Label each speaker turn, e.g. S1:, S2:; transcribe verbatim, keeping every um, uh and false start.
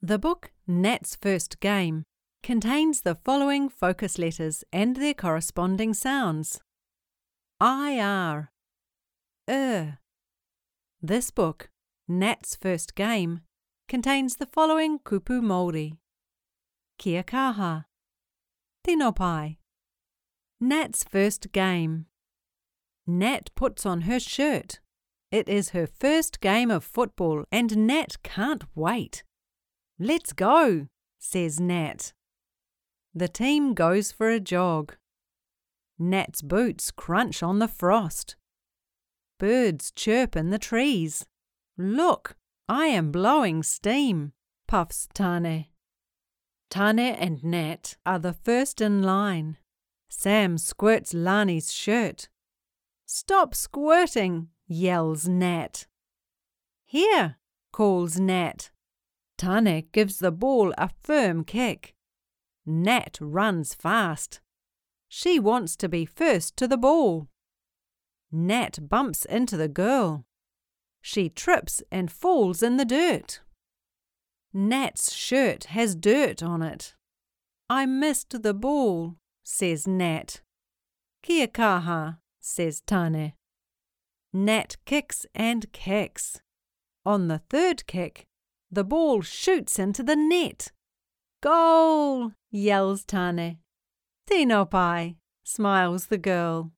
S1: The book Nat's First Game contains the following focus letters and their corresponding sounds. I R, er. This book, Nat's First Game, contains the following kupu Māori. Kia kaha, tino pai. Nat's first game. Nat puts on her shirt. It is her first game of football and Nat can't wait. Let's go, says Nat. The team goes for a jog. Nat's boots crunch on the frost. Birds chirp in the trees. Look, I am blowing steam, puffs Tane. Tane and Nat are the first in line. Sam squirts Lani's shirt. Stop squirting, yells Nat. Here, calls Nat. Tane gives the ball a firm kick. Nat runs fast. She wants to be first to the ball. Nat bumps into the girl. She trips and falls in the dirt. Nat's shirt has dirt on it. I missed the ball, says Nat. Kia kaha, says Tane. Nat kicks and kicks. On the third kick, the ball shoots into the net. Goal, yells Tane. Tino pai, smiles the girl.